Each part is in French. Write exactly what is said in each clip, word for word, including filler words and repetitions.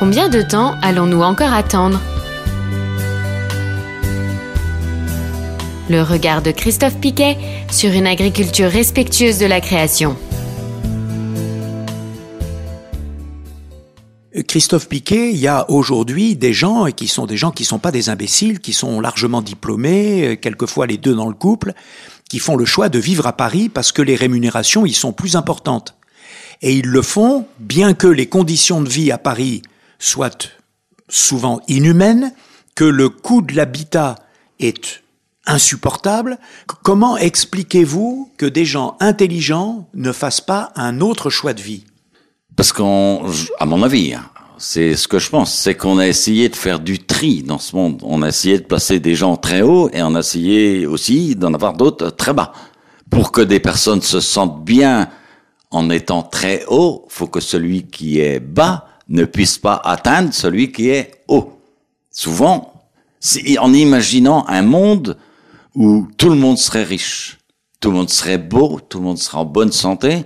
Combien de temps allons-nous encore attendre ? Le regard de Christophe Piquet sur une agriculture respectueuse de la création. Christophe Piquet, il y a aujourd'hui des gens qui sont des gens qui sont pas des imbéciles, qui sont largement diplômés, quelquefois les deux dans le couple, qui font le choix de vivre à Paris parce que les rémunérations y sont plus importantes. Et ils le font, bien que les conditions de vie à Paris soient souvent inhumaines, que le coût de l'habitat est insupportable. Comment expliquez-vous que des gens intelligents ne fassent pas un autre choix de vie ? Parce qu'à mon avis, c'est ce que je pense, c'est qu'on a essayé de faire du tri dans ce monde. On a essayé de placer des gens très hauts et on a essayé aussi d'en avoir d'autres très bas. Pour que des personnes se sentent bien en étant très haut, faut que celui qui est bas ne puisse pas atteindre celui qui est haut. Souvent, c'est en imaginant un monde où tout le monde serait riche, tout le monde serait beau, tout le monde serait en bonne santé,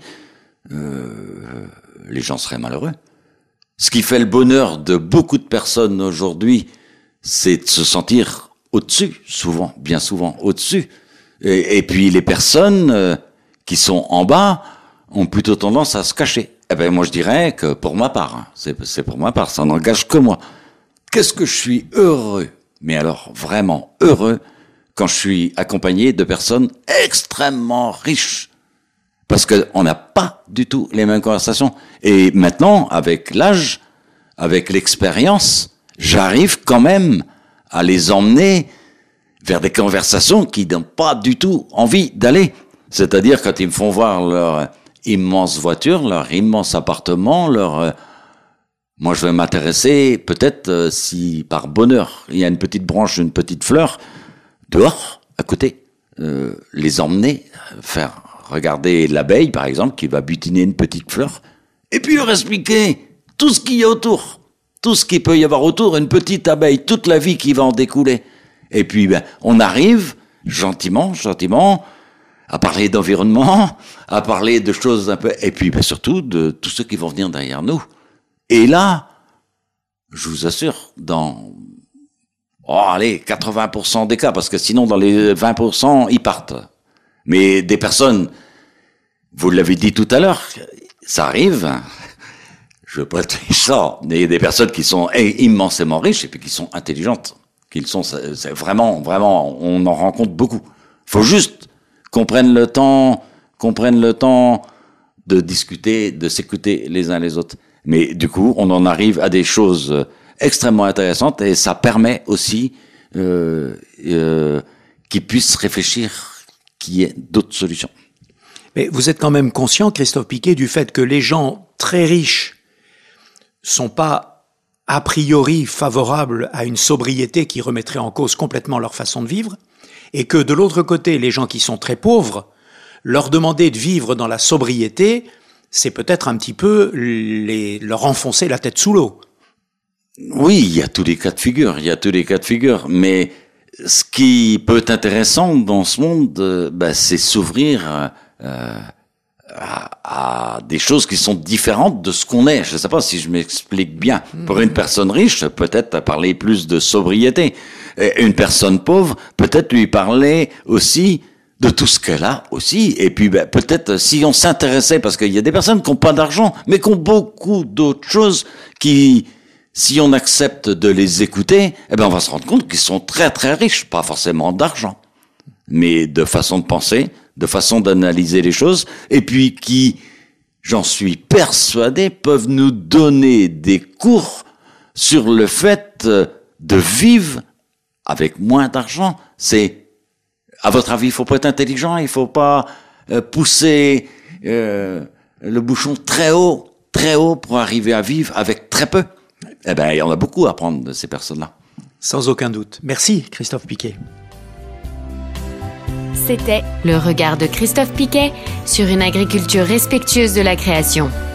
euh, les gens seraient malheureux. Ce qui fait le bonheur de beaucoup de personnes aujourd'hui, c'est de se sentir au-dessus, souvent, bien souvent au-dessus. Et, et puis les personnes euh, qui sont en bas ont plutôt tendance à se cacher. Eh ben moi je dirais que pour ma part, hein, c'est, c'est pour ma part, ça n'engage que moi. Qu'est-ce que je suis heureux, mais alors vraiment heureux, quand je suis accompagné de personnes extrêmement riches. Parce que on n'a pas du tout les mêmes conversations. Et maintenant, avec l'âge, avec l'expérience, j'arrive quand même à les emmener vers des conversations qui n'ont pas du tout envie d'aller. C'est-à-dire quand ils me font voir leur immense voiture, leur immense appartement, leur... Euh, moi, je vais m'intéresser, peut-être, euh, si par bonheur, il y a une petite branche, une petite fleur, dehors, à côté, euh, les emmener, faire regarder l'abeille, par exemple, qui va butiner une petite fleur, et puis leur expliquer tout ce qu'il y a autour, tout ce qu'il peut y avoir autour, une petite abeille, toute la vie qui va en découler. Et puis, ben, on arrive, gentiment, gentiment, à parler d'environnement, à parler de choses un peu, et puis ben, surtout de tous ceux qui vont venir derrière nous. Et là, je vous assure, dans, oh allez, quatre-vingts pour cent des cas, parce que sinon dans les vingt pour cent, ils partent. Mais des personnes, vous l'avez dit tout à l'heure, ça arrive, je veux pas être méchant, mais des personnes qui sont immensément riches et puis qui sont intelligentes, qu'ils sont, c'est vraiment, vraiment, on en rencontre beaucoup. Faut juste qu'on prenne le temps, qu'on prenne le temps de discuter, de s'écouter les uns les autres. Mais du coup, on en arrive à des choses extrêmement intéressantes et ça permet aussi euh, euh, qu'ils puissent réfléchir qu'il y ait d'autres solutions. Mais vous êtes quand même conscient, Christophe Piquet, du fait que les gens très riches sont pas a priori favorables à une sobriété qui remettrait en cause complètement leur façon de vivre, et que de l'autre côté, les gens qui sont très pauvres, leur demander de vivre dans la sobriété, c'est peut-être un petit peu les, leur enfoncer la tête sous l'eau. Oui, il y a tous les cas de figure, il y a tous les cas de figure, mais ce qui peut être intéressant dans ce monde, euh, bah, c'est s'ouvrir euh, à, à des choses qui sont différentes de ce qu'on est. Je ne sais pas si je m'explique bien. Pour une personne riche, peut-être parler plus de sobriété. Et une personne pauvre, peut-être lui parler aussi de tout ce qu'elle a aussi. Et puis ben, peut-être si on s'intéressait, parce qu'il y a des personnes qui n'ont pas d'argent, mais qui ont beaucoup d'autres choses qui, si on accepte de les écouter, eh ben on va se rendre compte qu'ils sont très très riches, pas forcément d'argent, mais de façon de penser, de façon d'analyser les choses, et puis qui, j'en suis persuadé, peuvent nous donner des cours sur le fait de vivre avec moins d'argent. C'est, à votre avis, il faut pas être intelligent, il faut pas euh, pousser euh, le bouchon très haut, très haut pour arriver à vivre avec très peu. Eh ben, il y en a beaucoup à apprendre de ces personnes-là. Sans aucun doute. Merci, Christophe Piquet. C'était le regard de Christophe Piquet sur une agriculture respectueuse de la création.